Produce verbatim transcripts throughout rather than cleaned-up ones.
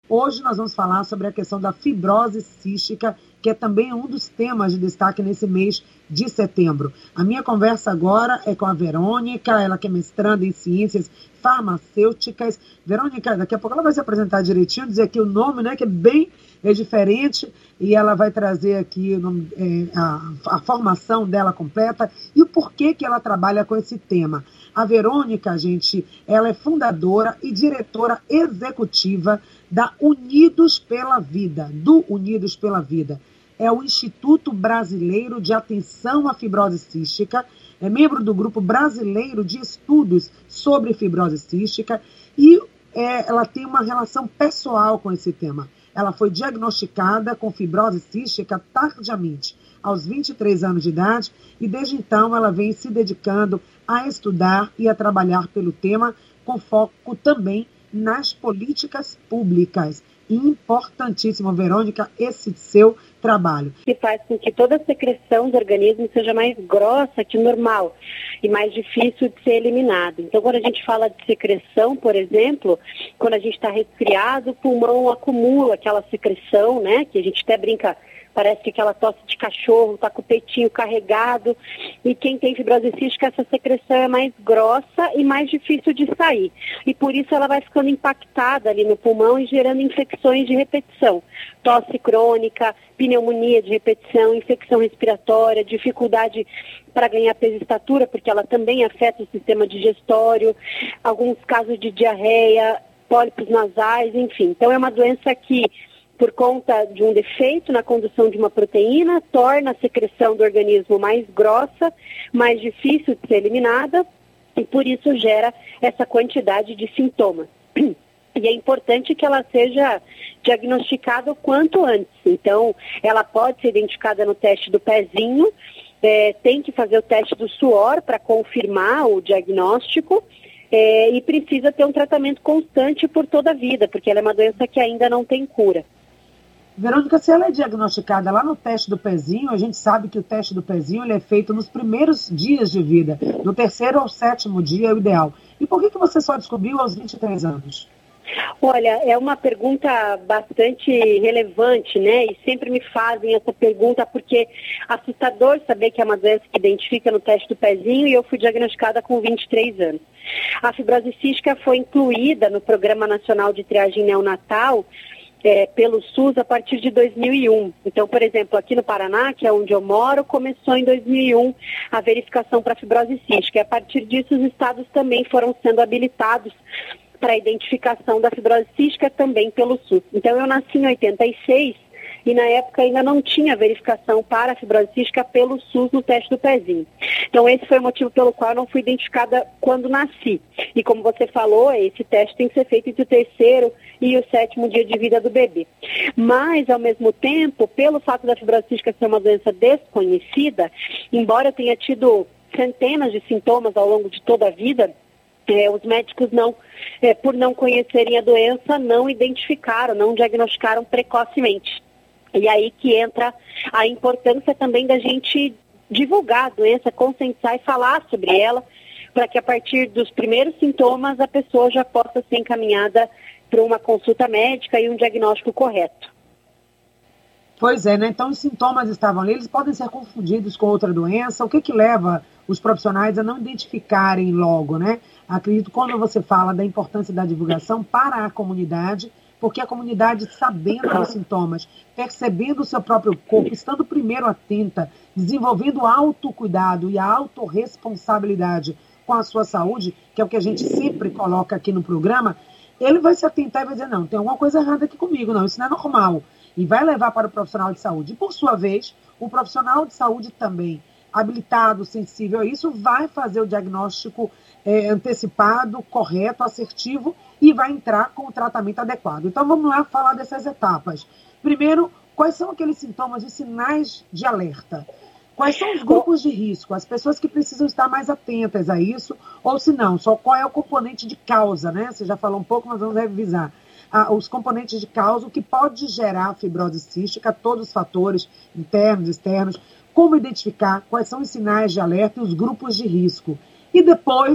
Hoje nós vamos falar sobre a questão da fibrose cística, que é também um dos temas de destaque nesse mês de setembro. A minha conversa agora é com a Verônica, ela que é mestranda em ciências farmacêuticas. Verônica, daqui a pouco ela vai se apresentar direitinho, dizer aqui o nome, né, que é bem é diferente, e ela vai trazer aqui é, a, a formação dela completa e o porquê que ela trabalha com esse tema. A Verônica, gente, ela é fundadora e diretora executiva da Unidos pela Vida, do Unidos pela Vida. É o Instituto Brasileiro de Atenção à Fibrose Cística, é membro do Grupo Brasileiro de Estudos sobre Fibrose Cística e é, ela tem uma relação pessoal com esse tema. Ela foi diagnosticada com fibrose cística tardiamente, aos vinte e três anos de idade, e desde então ela vem se dedicando a estudar e a trabalhar pelo tema, com foco também nas políticas públicas. Importantíssimo, Verônica, esse seu trabalho. Que faz com que toda a secreção do organismo seja mais grossa que o normal e mais difícil de ser eliminada. Então, quando a gente fala de secreção, por exemplo, quando a gente está resfriado, o pulmão acumula aquela secreção, né, que a gente até brinca, parece que aquela tosse de cachorro, está com o peitinho carregado. E quem tem fibrose cística, essa secreção é mais grossa e mais difícil de sair. E por isso ela vai ficando impactada ali no pulmão e gerando infecções de repetição. Tosse crônica, pneumonia de repetição, infecção respiratória, dificuldade para ganhar peso e estatura, porque ela também afeta o sistema digestório, alguns casos de diarreia, pólipos nasais, enfim. Então é uma doença que, por conta de um defeito na condução de uma proteína, torna a secreção do organismo mais grossa, mais difícil de ser eliminada, e por isso gera essa quantidade de sintomas. E é importante que ela seja diagnosticada o quanto antes. Então, ela pode ser identificada no teste do pezinho, é, tem que fazer o teste do suor para confirmar o diagnóstico, é, e precisa ter um tratamento constante por toda a vida, porque ela é uma doença que ainda não tem cura. Verônica, se ela é diagnosticada lá no teste do pezinho, a gente sabe que o teste do pezinho ele é feito nos primeiros dias de vida, do terceiro ao sétimo dia é o ideal. E por que, que você só descobriu aos vinte e três anos? Olha, é uma pergunta bastante relevante, né? E sempre me fazem essa pergunta porque é assustador saber que é uma doença que identifica no teste do pezinho e eu fui diagnosticada com vinte e três anos. A fibrose cística foi incluída no Programa Nacional de Triagem Neonatal É, pelo SUS a partir de dois mil e um. Então, por exemplo, aqui no Paraná, que é onde eu moro, começou em dois mil e um a verificação para fibrose cística. E a partir disso, os estados também foram sendo habilitados para a identificação da fibrose cística também pelo SUS. Então, eu nasci em oitenta e seis e na época ainda não tinha verificação para a fibrose cística pelo SUS no teste do pezinho. Então, esse foi o motivo pelo qual eu não fui identificada quando nasci. E como você falou, esse teste tem que ser feito entre o terceiro e o sétimo dia de vida do bebê. Mas, ao mesmo tempo, pelo fato da fibrose cística ser uma doença desconhecida, embora eu tenha tido centenas de sintomas ao longo de toda a vida, É, os médicos, não, é, por não conhecerem a doença, não identificaram, não diagnosticaram precocemente. E aí que entra a importância também da gente divulgar a doença, conscientizar e falar sobre ela, para que a partir dos primeiros sintomas a pessoa já possa ser encaminhada para uma consulta médica e um diagnóstico correto. Pois é, né? Então os sintomas estavam ali, eles podem ser confundidos com outra doença. O que que leva os profissionais a não identificarem logo, né? Acredito quando você fala da importância da divulgação para a comunidade, porque a comunidade, sabendo dos sintomas, percebendo o seu próprio corpo, estando primeiro atenta, desenvolvendo o autocuidado e a autorresponsabilidade com a sua saúde, que é o que a gente sempre coloca aqui no programa, ele vai se atentar e vai dizer, não, tem alguma coisa errada aqui comigo, não, isso não é normal. E vai levar para o profissional de saúde. E, por sua vez, o profissional de saúde também, habilitado, sensível a isso, vai fazer o diagnóstico é, antecipado, correto, assertivo e vai entrar com o tratamento adequado. Então, vamos lá falar dessas etapas. Primeiro, quais são aqueles sintomas e sinais de alerta? Quais são os grupos de risco? As pessoas que precisam estar mais atentas a isso, ou se não, só qual é o componente de causa, né? Você já falou um pouco, mas vamos revisar. Ah, os componentes de causa, o que pode gerar fibrose cística, todos os fatores internos, externos, como identificar, quais são os sinais de alerta e os grupos de risco. E depois,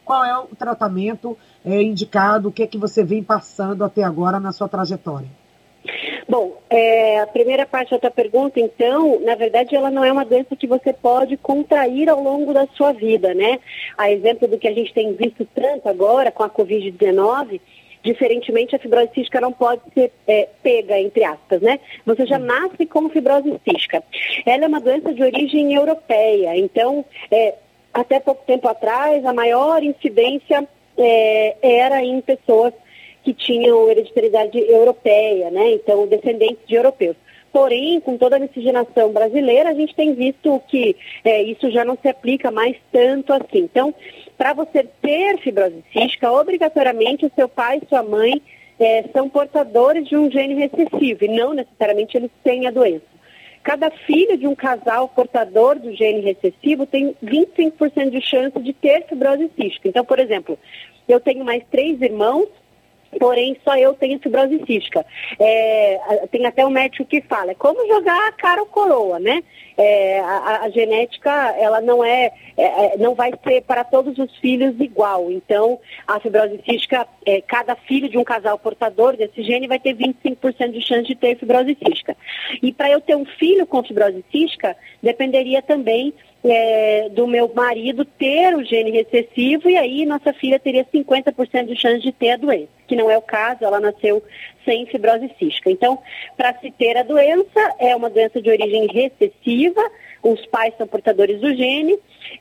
qual é o tratamento é, indicado, o que é que você vem passando até agora na sua trajetória? Bom, é, a primeira parte da tua pergunta, então, na verdade, ela não é uma doença que você pode contrair ao longo da sua vida, né? A exemplo do que a gente tem visto tanto agora com a covid dezenove, diferentemente, a fibrose cística não pode ser é, pega, entre aspas, né? Você já nasce com fibrose cística. Ela é uma doença de origem europeia, então, é, até pouco tempo atrás, a maior incidência é, era em pessoas que tinham hereditariedade europeia, né? Então, descendentes de europeus. Porém, com toda a miscigenação brasileira, a gente tem visto que é, isso já não se aplica mais tanto assim. Então, para você ter fibrose cística, obrigatoriamente o seu pai e sua mãe é, são portadores de um gene recessivo, e não necessariamente eles têm a doença. Cada filho de um casal portador do gene recessivo tem vinte e cinco por cento de chance de ter fibrose cística. Então, por exemplo, eu tenho mais três irmãos, porém só eu tenho fibrose cística. É, tem até um médico que fala, é como jogar a cara ou coroa, né? É, a, a genética, ela não é, é, não vai ser para todos os filhos igual. Então, a fibrose cística, é, cada filho de um casal portador desse gene vai ter vinte e cinco por cento de chance de ter fibrose cística. E para eu ter um filho com fibrose cística, dependeria também É, do meu marido ter o gene recessivo, e aí nossa filha teria cinquenta por cento de chance de ter a doença, que não é o caso, ela nasceu sem fibrose cística. Então, para se ter a doença, é uma doença de origem recessiva, os pais são portadores do gene,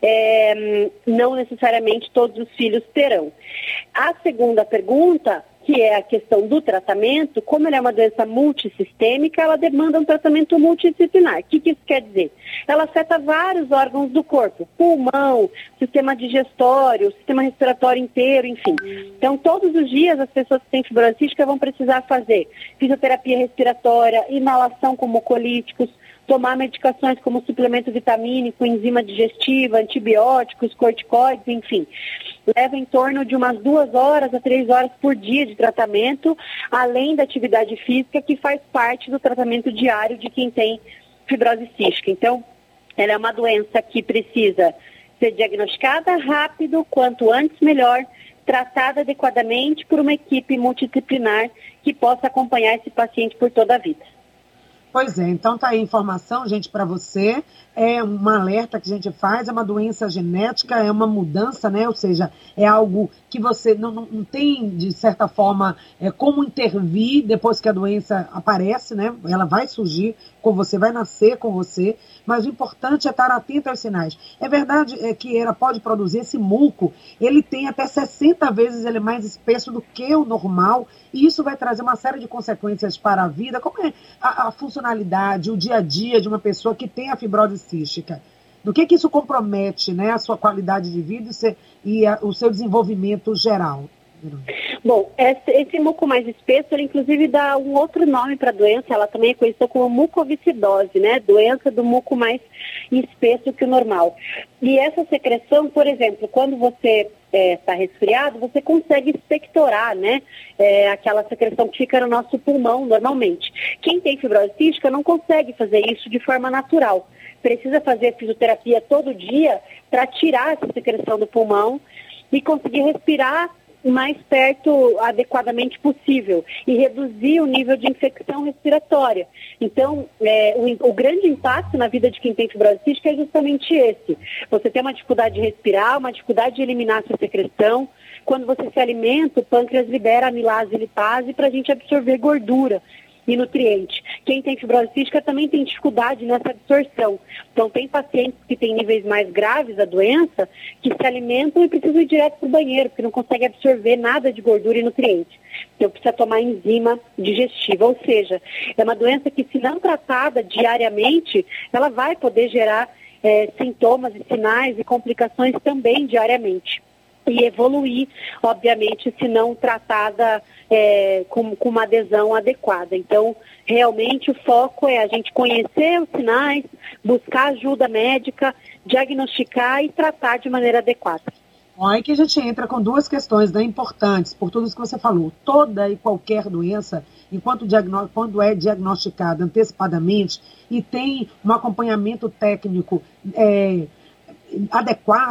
é, não necessariamente todos os filhos terão. A segunda pergunta, que é a questão do tratamento, como ela é uma doença multissistêmica, ela demanda um tratamento multidisciplinar. O que, que isso quer dizer? Ela afeta vários órgãos do corpo, pulmão, sistema digestório, sistema respiratório inteiro, enfim. Então, todos os dias, as pessoas que têm fibrose cística vão precisar fazer fisioterapia respiratória, inalação com mucolíticos, tomar medicações como suplemento vitamínico, enzima digestiva, antibióticos, corticoides, enfim. Leva em torno de umas duas horas a três horas por dia de tratamento, além da atividade física, que faz parte do tratamento diário de quem tem fibrose cística. Então, ela é uma doença que precisa ser diagnosticada rápido, quanto antes melhor, tratada adequadamente por uma equipe multidisciplinar que possa acompanhar esse paciente por toda a vida. Pois é, então tá aí a informação, gente, para você. É um alerta que a gente faz, é uma doença genética, é uma mudança, né? Ou seja, é algo que você não, não, não tem, de certa forma, é, como intervir depois que a doença aparece, né? Ela vai surgir com você, vai nascer com você, mas o importante é estar atento aos sinais. É verdade é, que ela pode produzir esse muco, ele tem até sessenta vezes ele é mais espesso do que o normal, e isso vai trazer uma série de consequências para a vida, como é a, a funcionalidade, o dia a dia de uma pessoa que tem a fibrose cística. Do que, que isso compromete, né, a sua qualidade de vida e, ser, e a, o seu desenvolvimento geral? Bom, esse, esse muco mais espesso, ele inclusive dá um outro nome para a doença, ela também é conhecida como mucoviscidose, né? Doença do muco mais espesso que o normal. E essa secreção, por exemplo, quando você está é, resfriado, você consegue expectorar, né? É, aquela secreção que fica no nosso pulmão normalmente. Quem tem fibrose cística não consegue fazer isso de forma natural. Precisa fazer fisioterapia todo dia para tirar essa secreção do pulmão e conseguir respirar o mais perto adequadamente possível e reduzir o nível de infecção respiratória. Então, é, o, o grande impacto na vida de quem tem fibrose cística é justamente esse. Você tem uma dificuldade de respirar, uma dificuldade de eliminar essa secreção. Quando você se alimenta, o pâncreas libera amilase e lipase para a gente absorver gordura e nutriente. Quem tem fibrose cística também tem dificuldade nessa absorção. Então, tem pacientes que têm níveis mais graves da doença que se alimentam e precisam ir direto para o banheiro, porque não conseguem absorver nada de gordura e nutriente. Então, precisa tomar enzima digestiva. Ou seja, é uma doença que, se não tratada diariamente, ela vai poder gerar é, sintomas e sinais e complicações também diariamente. E evoluir, obviamente, se não tratada é, com, com uma adesão adequada. Então, realmente, o foco é a gente conhecer os sinais, buscar ajuda médica, diagnosticar e tratar de maneira adequada. Aí que a gente entra com duas questões, né, importantes, por tudo isso que você falou. Toda e qualquer doença, enquanto diagnó- quando é diagnosticada antecipadamente e tem um acompanhamento técnico é, adequado,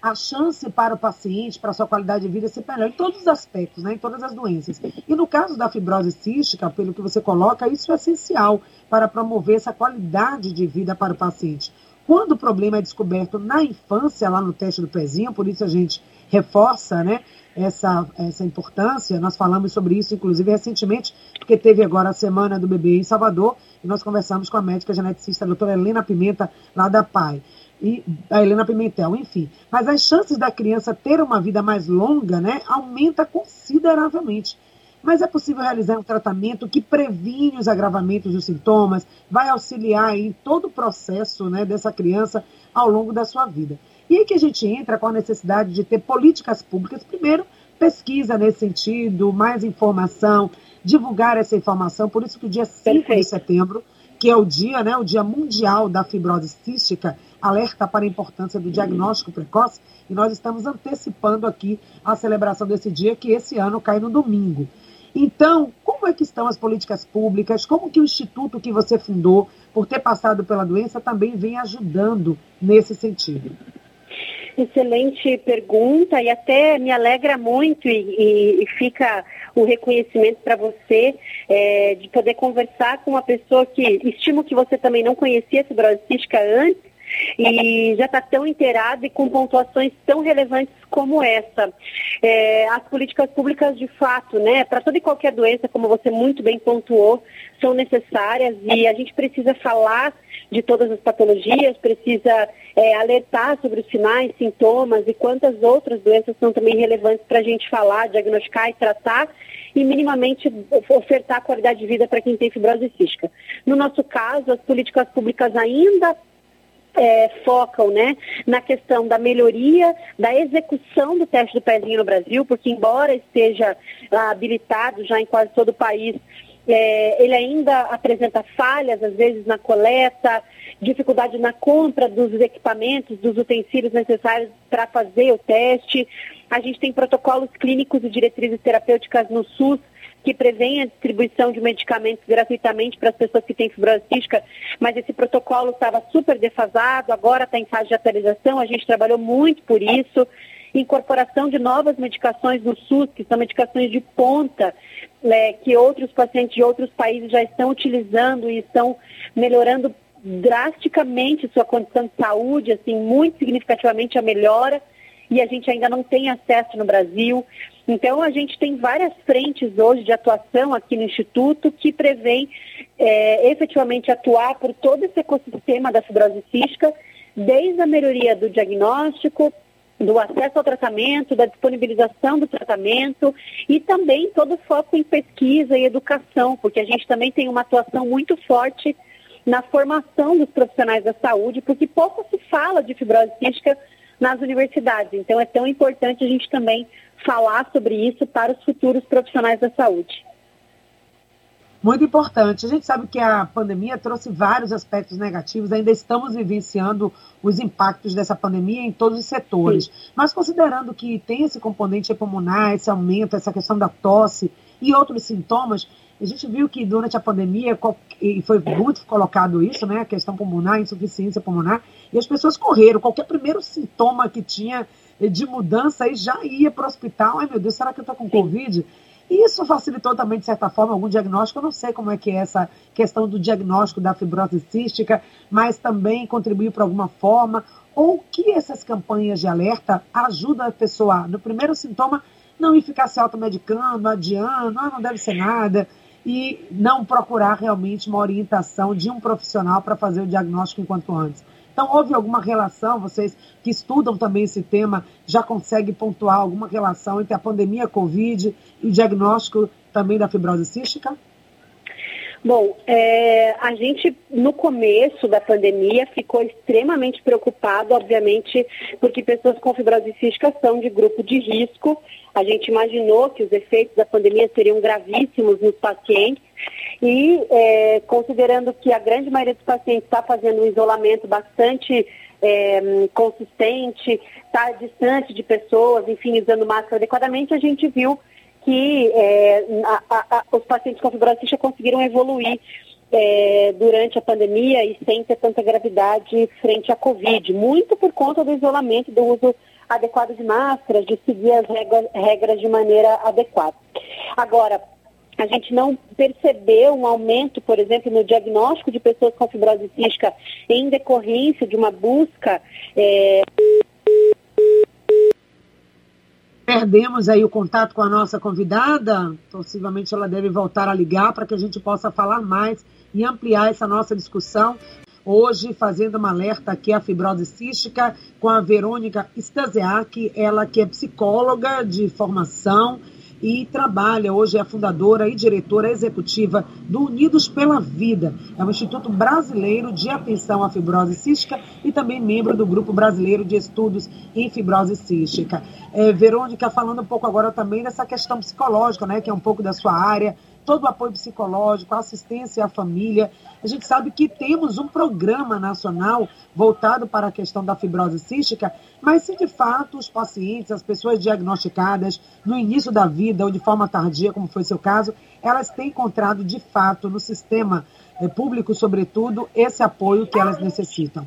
a chance para o paciente, para a sua qualidade de vida ser melhor em todos os aspectos, né, em todas as doenças. E no caso da fibrose cística, pelo que você coloca, isso é essencial para promover essa qualidade de vida para o paciente. Quando o problema é descoberto na infância, lá no teste do pezinho, por isso a gente reforça, né, essa, essa importância. Nós falamos sobre isso, inclusive, recentemente, porque teve agora a Semana do Bebê em Salvador, e nós conversamos com a médica geneticista, a doutora Helena Pimenta, lá da P A I. E a Helena Pimentel, enfim. Mas as chances da criança ter uma vida mais longa, né, aumenta consideravelmente. Mas é possível realizar um tratamento que previne os agravamentos dos sintomas, vai auxiliar em todo o processo, né, dessa criança ao longo da sua vida. E aí que a gente entra com a necessidade de ter políticas públicas, primeiro, pesquisa nesse sentido, mais informação, divulgar essa informação, por isso que o dia cinco Perfeito. De setembro, que é o dia, né, o Dia Mundial da Fibrose Cística, alerta para a importância do diagnóstico precoce, e nós estamos antecipando aqui a celebração desse dia, que esse ano cai no domingo. Então, como é que estão as políticas públicas? Como que o instituto que você fundou, por ter passado pela doença, também vem ajudando nesse sentido? Excelente pergunta, e até me alegra muito e, e, e fica o reconhecimento para você é, de poder conversar com uma pessoa que, estimo que você também não conhecia a fibrose cística antes, e já está tão inteirado e com pontuações tão relevantes como essa. É, as políticas públicas, de fato, né, para toda e qualquer doença, como você muito bem pontuou, são necessárias, e a gente precisa falar de todas as patologias, precisa é, alertar sobre os sinais, sintomas e quantas outras doenças são também relevantes para a gente falar, diagnosticar e tratar, e minimamente ofertar qualidade de vida para quem tem fibrose cística. No nosso caso, as políticas públicas ainda É, focam, né, na questão da melhoria, da execução do teste do pezinho no Brasil, porque embora esteja ah, habilitado já em quase todo o país, é, ele ainda apresenta falhas, às vezes na coleta, dificuldade na compra dos equipamentos, dos utensílios necessários para fazer o teste. A gente tem protocolos clínicos e diretrizes terapêuticas no SUS que prevêem a distribuição de medicamentos gratuitamente para as pessoas que têm fibrose cística, mas esse protocolo estava super defasado, agora está em fase de atualização, a gente trabalhou muito por isso, incorporação de novas medicações no SUS, que são medicações de ponta, né, que outros pacientes de outros países já estão utilizando e estão melhorando drasticamente sua condição de saúde, assim, muito significativamente a melhora, e a gente ainda não tem acesso no Brasil. Então, a gente tem várias frentes hoje de atuação aqui no Instituto que prevêem é, efetivamente atuar por todo esse ecossistema da fibrose cística, desde a melhoria do diagnóstico, do acesso ao tratamento, da disponibilização do tratamento e também todo o foco em pesquisa e educação, porque a gente também tem uma atuação muito forte na formação dos profissionais da saúde, porque pouco se fala de fibrose cística nas universidades. Então, é tão importante a gente também falar sobre isso para os futuros profissionais da saúde. Muito importante. A gente sabe que a pandemia trouxe vários aspectos negativos, ainda estamos vivenciando os impactos dessa pandemia em todos os setores. Sim. Mas considerando que tem esse componente pulmonar, esse aumento, essa questão da tosse e outros sintomas, a gente viu que durante a pandemia, e foi muito colocado isso, né, a questão pulmonar, insuficiência pulmonar, e as pessoas correram, qualquer primeiro sintoma que tinha de mudança, aí já ia para o hospital, ai meu Deus, será que eu estou com Covid? E isso facilitou também, de certa forma, algum diagnóstico. Eu não sei como é que é essa questão do diagnóstico da fibrose cística, mas também contribuiu para alguma forma, ou que essas campanhas de alerta ajudam a pessoa, no primeiro sintoma, não ir ficar se automedicando, adiando, ah, não deve ser nada, e não procurar realmente uma orientação de um profissional para fazer o diagnóstico enquanto antes. Então, houve alguma relação, vocês que estudam também esse tema, já conseguem pontuar alguma relação entre a pandemia Covid e o diagnóstico também da fibrose cística? Bom, é, a gente no começo da pandemia ficou extremamente preocupado, obviamente, porque pessoas com fibrose cística são de grupo de risco. A gente imaginou que os efeitos da pandemia seriam gravíssimos nos pacientes e, é, considerando que a grande maioria dos pacientes está fazendo um isolamento bastante é, consistente, está distante de pessoas, enfim, usando máscara adequadamente, a gente viu que é, a, a, a, os pacientes com fibrose cística conseguiram evoluir é, durante a pandemia e sem ter tanta gravidade frente à Covid, muito por conta do isolamento e do uso adequado de máscaras, de seguir as regras, regras de maneira adequada. Agora, a gente não percebeu um aumento, por exemplo, no diagnóstico de pessoas com fibrose cística em decorrência de uma busca... É... Perdemos aí o contato com a nossa convidada, possivelmente ela deve voltar a ligar para que a gente possa falar mais e ampliar essa nossa discussão. Hoje, fazendo uma alerta aqui à fibrose cística com a Verônica Stasiak, ela que é psicóloga de formação e trabalha, hoje é a fundadora e diretora executiva do Unidos pela Vida. É um instituto brasileiro de atenção à fibrose cística e também membro do Grupo Brasileiro de Estudos em Fibrose Cística. É, Verônica, falando um pouco agora também dessa questão psicológica, né, que é um pouco da sua área, todo o apoio psicológico, assistência à família. A gente sabe que temos um programa nacional voltado para a questão da fibrose cística, mas se de fato os pacientes, as pessoas diagnosticadas no início da vida ou de forma tardia, como foi seu caso, elas têm encontrado de fato no sistema eh, público, sobretudo, esse apoio que elas necessitam.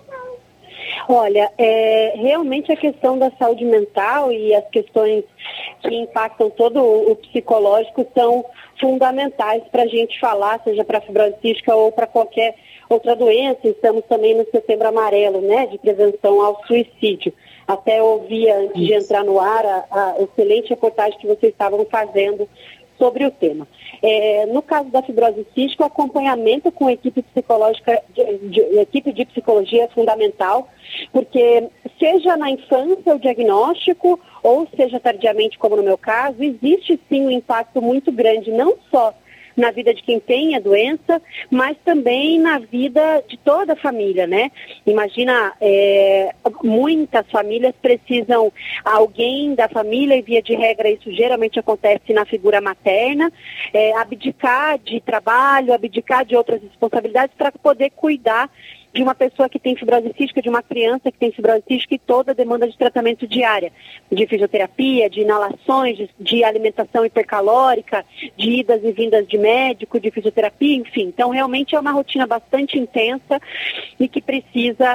Olha, é, realmente a questão da saúde mental e as questões que impactam todo o psicológico são fundamentais para a gente falar, seja para a fibrose cística ou para qualquer outra doença. Estamos também no Setembro Amarelo, né, de prevenção ao suicídio. Até ouvia, antes de entrar no ar, a, a excelente reportagem que vocês estavam fazendo sobre o tema. É, no caso da fibrose cística, o acompanhamento com a equipe psicológica, de, de, equipe de psicologia é fundamental, porque seja na infância o diagnóstico, ou seja tardiamente, como no meu caso, existe sim um impacto muito grande, não só na vida de quem tem a doença, mas também na vida de toda a família, né? Imagina, é, muitas famílias precisam, alguém da família, e via de regra isso geralmente acontece na figura materna, é, abdicar de trabalho, abdicar de outras responsabilidades para poder cuidar de uma pessoa que tem fibrose cística, de uma criança que tem fibrose cística e toda a demanda de tratamento diária, de fisioterapia, de inalações, de, de alimentação hipercalórica, de idas e vindas de médico, de fisioterapia, enfim. Então, realmente é uma rotina bastante intensa e que precisa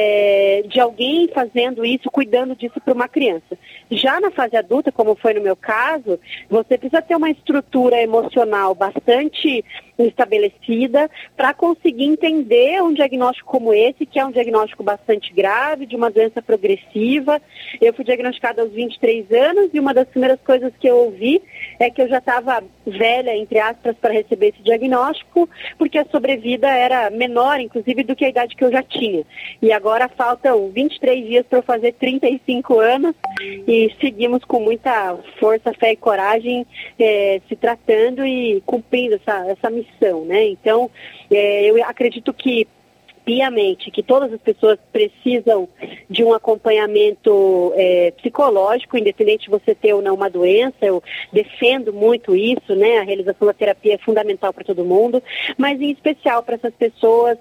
é, de alguém fazendo isso, cuidando disso para uma criança. Já na fase adulta, como foi no meu caso, você precisa ter uma estrutura emocional bastante estabelecida para conseguir entender um diagnóstico como esse, que é um diagnóstico bastante grave, de uma doença progressiva. Eu fui diagnosticada aos vinte e três anos e uma das primeiras coisas que eu ouvi é que eu já estava velha, entre aspas, para receber esse diagnóstico, porque a sobrevida era menor, inclusive, do que a idade que eu já tinha. E agora faltam vinte e três dias para eu fazer trinta e cinco anos e seguimos com muita força, fé e coragem é, se tratando e cumprindo essa, essa missão, né? Então, é, eu acredito que piamente que todas as pessoas precisam de um acompanhamento é, psicológico, independente de você ter ou não uma doença. Eu defendo muito isso, né? A realização da terapia é fundamental para todo mundo, mas em especial para essas pessoas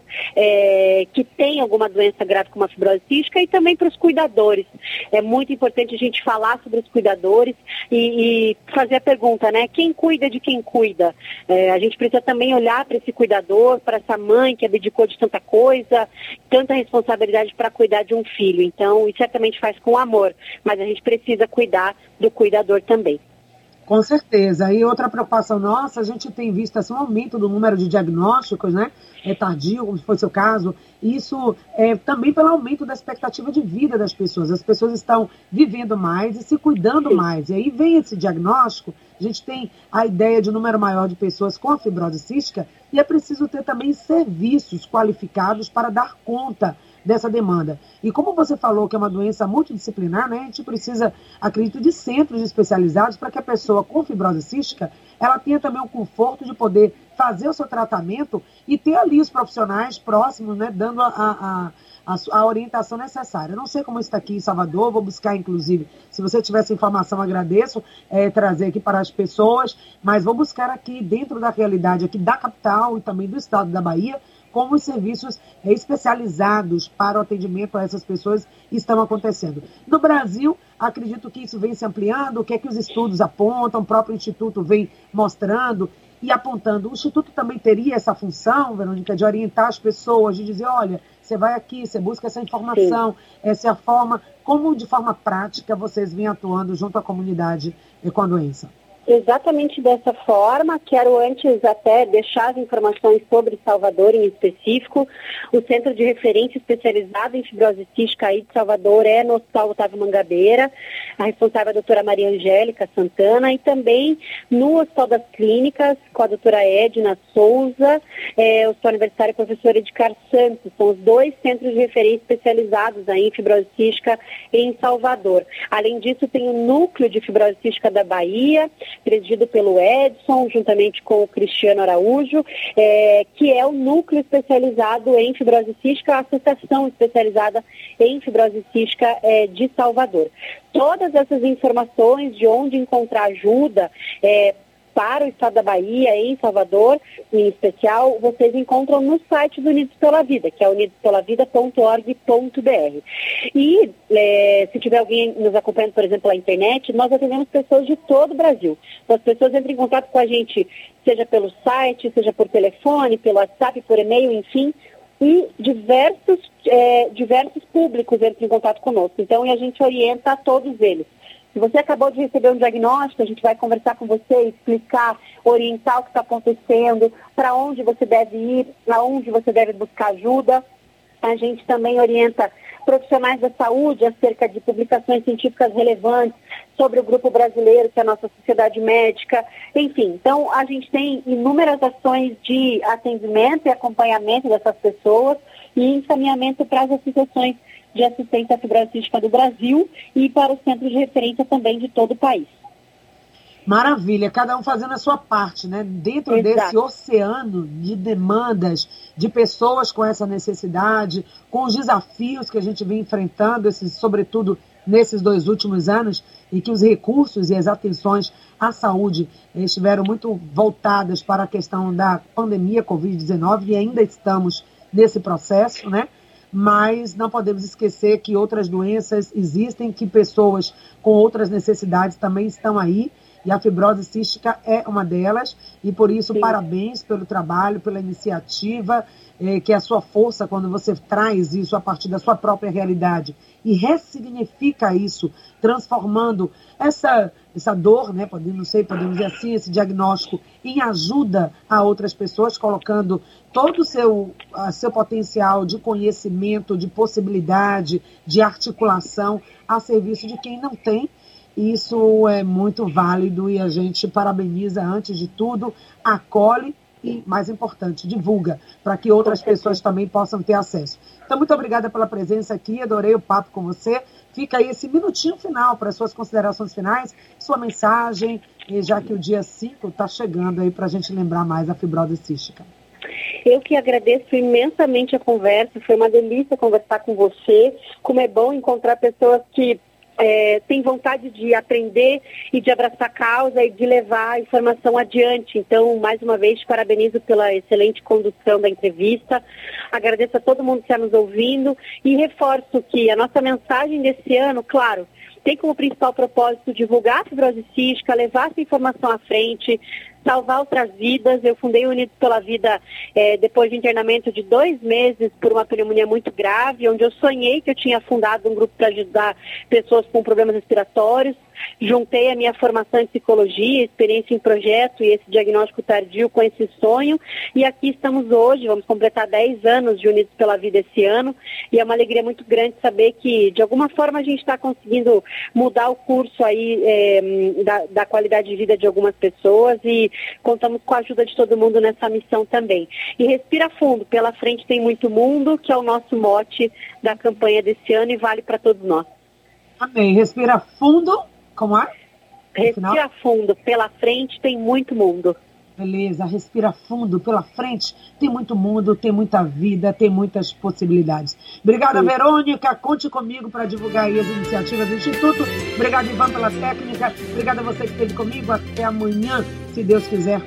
é, que têm alguma doença grave como a fibrose cística e também para os cuidadores. É muito importante a gente falar sobre os cuidadores e, e fazer a pergunta, né? Quem cuida de quem cuida? É, a gente precisa também olhar para esse cuidador, para essa mãe que abdicou de tanta coisa, tanta responsabilidade para cuidar de um filho. Então, isso certamente faz com amor, mas a gente precisa cuidar do cuidador também. Com certeza. E outra preocupação nossa, a gente tem visto assim, um aumento do número de diagnósticos, né? É tardio, como foi o seu caso. Isso é também pelo aumento da expectativa de vida das pessoas. As pessoas estão vivendo mais e se cuidando mais. E aí vem esse diagnóstico, a gente tem a ideia de um número maior de pessoas com a fibrose cística e é preciso ter também serviços qualificados para dar conta dessa demanda. E como você falou que é uma doença multidisciplinar, né, a gente precisa, acredito, de centros especializados para que a pessoa com fibrose cística, ela tenha também o conforto de poder fazer o seu tratamento e ter ali os profissionais próximos, né, dando a, a, a, a orientação necessária. Eu não sei como está aqui em Salvador, vou buscar, inclusive, se você tiver essa informação, agradeço, é, trazer aqui para as pessoas, mas vou buscar aqui dentro da realidade aqui da capital e também do estado da Bahia, como os serviços especializados para o atendimento a essas pessoas estão acontecendo. No Brasil, acredito que isso vem se ampliando, o que é que os estudos apontam, o próprio Instituto vem mostrando, e apontando. O Instituto também teria essa função, Verônica, de orientar as pessoas, de dizer, olha, você vai aqui, você busca essa informação, sim, essa é a forma, como de forma prática vocês vêm atuando junto à comunidade com a doença? Exatamente dessa forma. Quero antes até deixar as informações sobre Salvador em específico. O Centro de Referência Especializado em Fibrose Cística aí de Salvador é no Hospital Otávio Mangabeira. A responsável é a doutora Maria Angélica Santana, e também no Hospital das Clínicas com a doutora Edna Souza, é, o Hospital Universitário Professor Edgar Santos. São os dois centros de referência especializados aí em fibrose cística em Salvador. Além disso, tem o Núcleo de Fibrose Cística da Bahia, presidido pelo Edson, juntamente com o Cristiano Araújo, é, que é o núcleo especializado em fibrose cística, a associação especializada em fibrose cística é, de Salvador. Todas essas informações de onde encontrar ajuda é, para o estado da Bahia, em Salvador, em especial, vocês encontram no site do Unidos pela Vida, que é unidos pela vida ponto org ponto b r. E é, se tiver alguém nos acompanhando, por exemplo, na internet, nós atendemos pessoas de todo o Brasil. Então, as pessoas entram em contato com a gente, seja pelo site, seja por telefone, pelo WhatsApp, por e-mail, enfim, e diversos, é, diversos públicos entram em contato conosco. Então, e a gente orienta a todos eles. Se você acabou de receber um diagnóstico, a gente vai conversar com você, explicar, orientar o que está acontecendo, para onde você deve ir, aonde você deve buscar ajuda. A gente também orienta profissionais da saúde acerca de publicações científicas relevantes sobre o grupo brasileiro, que é a nossa sociedade médica. Enfim, então a gente tem inúmeras ações de atendimento e acompanhamento dessas pessoas e encaminhamento para as associações de assistência à fibrose cística do Brasil e para os centros de referência também de todo o país. Maravilha, cada um fazendo a sua parte, né? Dentro Exato. Desse oceano de demandas, de pessoas com essa necessidade, com os desafios que a gente vem enfrentando, esses, sobretudo nesses dois últimos anos, e que os recursos e as atenções à saúde estiveram muito voltadas para a questão da pandemia covid dezenove, e ainda estamos nesse processo, né? Mas não podemos esquecer que outras doenças existem, que pessoas com outras necessidades também estão aí, e a fibrose cística é uma delas, e por isso Sim. parabéns pelo trabalho, pela iniciativa, eh, que é a sua força quando você traz isso a partir da sua própria realidade e ressignifica isso, transformando essa, essa dor, né, podemos, não sei, podemos dizer assim, esse diagnóstico em ajuda a outras pessoas, colocando todo o seu, a, seu potencial de conhecimento, de possibilidade, de articulação a serviço de quem não tem. Isso é muito válido e a gente parabeniza, antes de tudo, acolhe e, mais importante, divulga, para que outras pessoas também possam ter acesso. Então, muito obrigada pela presença aqui, adorei o papo com você. Fica aí esse minutinho final para as suas considerações finais, sua mensagem, já que o dia cinco está chegando aí para a gente lembrar mais a fibrose cística. Eu que agradeço imensamente a conversa, foi uma delícia conversar com você, como é bom encontrar pessoas que É, tem vontade de aprender e de abraçar a causa e de levar a informação adiante. Então, mais uma vez, te parabenizo pela excelente condução da entrevista. Agradeço a todo mundo que está nos ouvindo e reforço que a nossa mensagem desse ano, claro, tem como principal propósito divulgar a fibrose cística, levar essa informação à frente, salvar outras vidas. Eu fundei o Unidos pela Vida é, depois de internamento de dois meses por uma pneumonia muito grave, onde eu sonhei que eu tinha fundado um grupo para ajudar pessoas com problemas respiratórios. Juntei a minha formação em psicologia, experiência em projeto e esse diagnóstico tardio com esse sonho. E aqui estamos hoje, vamos completar dez anos de Unidos pela Vida esse ano. E é uma alegria muito grande saber que, de alguma forma, a gente está conseguindo mudar o curso aí é, da, da qualidade de vida de algumas pessoas e contamos com a ajuda de todo mundo nessa missão também. E respira fundo, pela frente tem muito mundo, que é o nosso mote da campanha desse ano e vale para todos nós. Amém. Respira fundo. Como é? Respira fundo, pela frente tem muito mundo. Beleza, respira fundo, pela frente tem muito mundo, tem muita vida, tem muitas possibilidades. Obrigada, Sim. Verônica, conte comigo para divulgar aí as iniciativas do Instituto. Obrigada, Ivan, pela técnica. Obrigada a você que esteve comigo. Até amanhã, se Deus quiser,